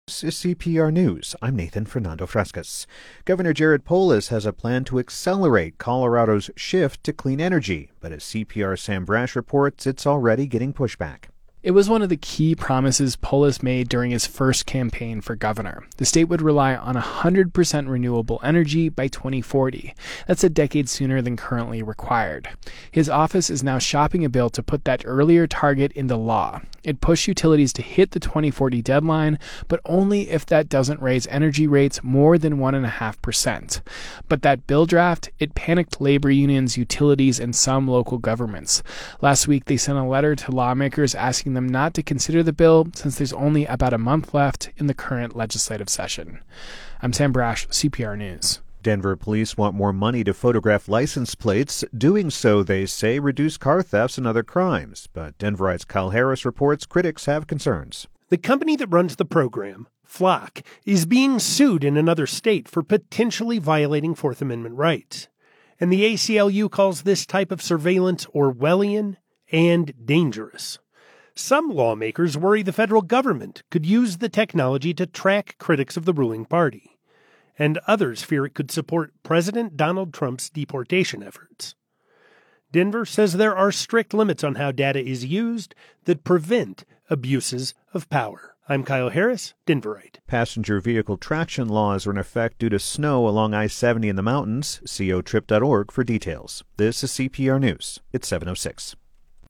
This is CPR News. I'm Nathan Fernando Frescas. Governor Jared Polis has a plan to accelerate Colorado's shift to clean energy, but as CPR's Sam Brash reports, it's already getting pushback. It was one of the key promises Polis made during his first campaign for governor. The state would rely on 100% renewable energy by 2040. That's a decade sooner than currently required. His office is now shopping a bill to put that earlier target into law. It'd push utilities to hit the 2040 deadline, but only if that doesn't raise energy rates more than 1.5%. But that bill draft, it panicked labor unions, utilities, and some local governments. Last week, they sent a letter to lawmakers asking them not to consider the bill since there's only about a month left in the current legislative session. I'm Sam Brash, CPR News. Denver police want more money to photograph license plates. Doing so, they say, reduce car thefts and other crimes. But Denverites Kyle Harris reports critics have concerns. The company that runs the program, Flock, is being sued in another state for potentially violating Fourth Amendment rights. And the ACLU calls this type of surveillance Orwellian and dangerous. Some lawmakers worry the federal government could use the technology to track critics of the ruling party, and others fear it could support President Donald Trump's deportation efforts. Denver says there are strict limits on how data is used that prevent abuses of power. I'm Kyle Harris, Denverite. Passenger vehicle traction laws are in effect due to snow along I-70 in the mountains. COTrip.org for details. This is CPR News. It's 7:06.